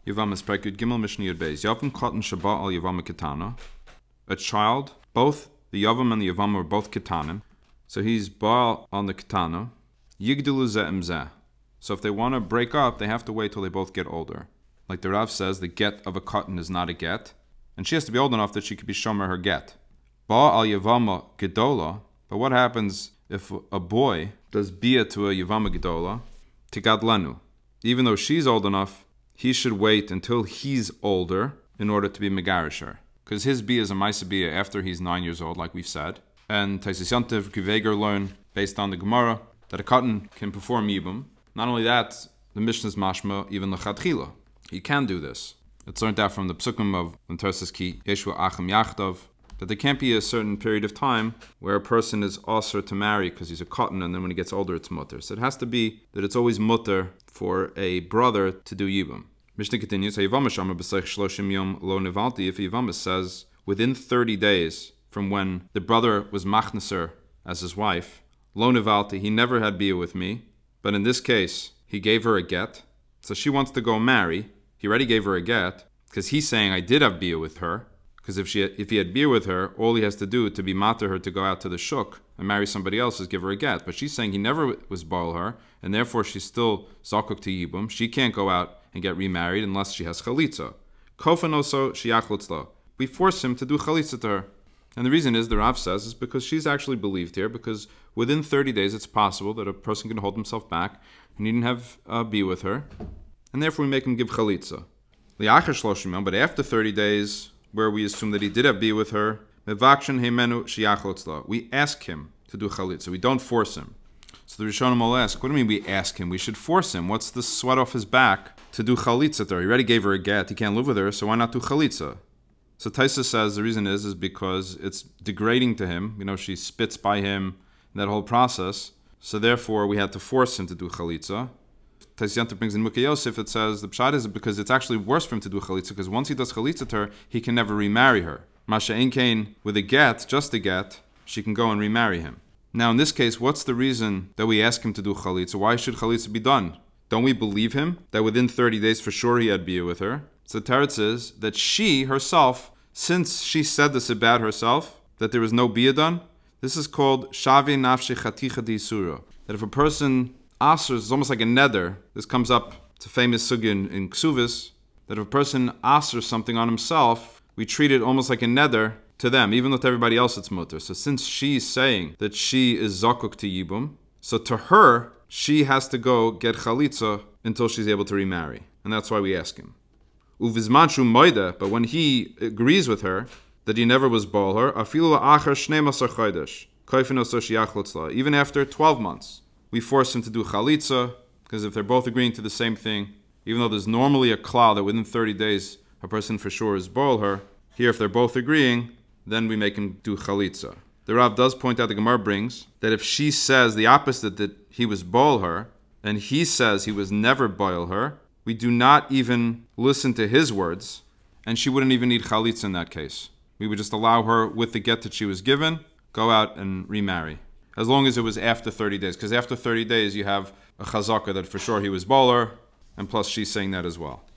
Yevamos Perek Gimel Mishnah Yud Beis. Yavam Katan Shaba Al Yevama Ketana. A child, both the Yavam and the Yavam were both Ketanim. So he's Baal on the Ketana. Yigdulu Ze'em Zeh. So if they want to break up, they have to wait till they both get older. Like the Rav says, the get of a Katan is not a get. And she has to be old enough that she could be shomer her get. Ba al Yevama Gedola. But what happens if a boy does bia to a Yevama Gedola? Tigadlanu. Even though she's old enough, he should wait until he's older in order to be megarish her. Because his bia is a maisa bia after he's 9 years old, like we've said. And Taisis Yantiv Kiveger learn, based on the Gemara, that a katan can perform yibum. Not only that, the Mishnah's mashma, even l'chadchila. He can do this. It's learned out from the psukim of Terses Ki Yeshua Achim Yachdav, that there can't be a certain period of time where a person is osir to marry because he's a katan, and then when he gets older it's mutter. So it has to be that it's always mutter for a brother to do yibum. Mishnah continues, if Yevama says within 30 days from when the brother was machneser as his wife, lo nevalti, he never had bia with me, but in this case he gave her a get, so she wants to go marry. He already gave her a get because he's saying I did have bia with her. Because if he had beer with her, all he has to do to be mater her to go out to the shuk and marry somebody else is give her a get. But she's saying he never was baal her, and therefore she's still zakuk to yibum. She can't go out and get remarried unless she has chalitza. Kofanoso shiachlutzla. We force him to do chalitza to her. And the reason is, the Rav says, is because she's actually believed here, because within 30 days it's possible that a person can hold himself back and he didn't have beer with her, and therefore we make him give chalitza. But after 30 days, where we assume that he did have bia with her, we ask him to do chalitza. We don't force him. So the Rishonim will ask, what do you mean we ask him? We should force him. What's the sweat off his back to do chalitza to her? He already gave her a get. He can't live with her, so why not do chalitza? So Taisa says the reason is because it's degrading to him. You know, she spits by him, that whole process. So therefore, we had to force him to do chalitza. Taisiyanta brings in Mukhe Yosef, it says the pshat is because it's actually worse for him to do chalitza, because once he does chalitza to her, he can never remarry her. Masha Ein Kain, with a get, just a get, she can go and remarry him. Now in this case, what's the reason that we ask him to do chalitza? Why should chalitza be done? Don't we believe him that within 30 days for sure he had bia with her? So the teretz is that she herself, since she said this about herself, that there was no bia done, this is called Shave Nafshe Chaticha D'Isura. That if a person Asr is almost like a neder. This comes up, it's a famous sugya in Ksuvis, that if a person asrs something on himself, we treat it almost like a neder to them, even though to everybody else it's mutter. So since she's saying that she is zakuk to yibum, so to her, she has to go get chalitza until she's able to remarry. And that's why we ask him. Uvizmanshu moida, but when he agrees with her that he never was baal her, afilu la'achar shnei masar chodesh, koifin oso shiachlutzla, even after 12 months. We force him to do chalitza, because if they're both agreeing to the same thing, even though there's normally a klal that within 30 days a person for sure is baal her, here if they're both agreeing, then we make him do chalitza. The Rav does point out, the Gemara brings, that if she says the opposite, that he was baal her, and he says he was never baal her, we do not even listen to his words, and she wouldn't even need chalitza in that case. We would just allow her, with the get that she was given, go out and remarry. As long as it was after 30 days. Because after 30 days, you have a chazaka that for sure he was baal her, and plus she's saying that as well.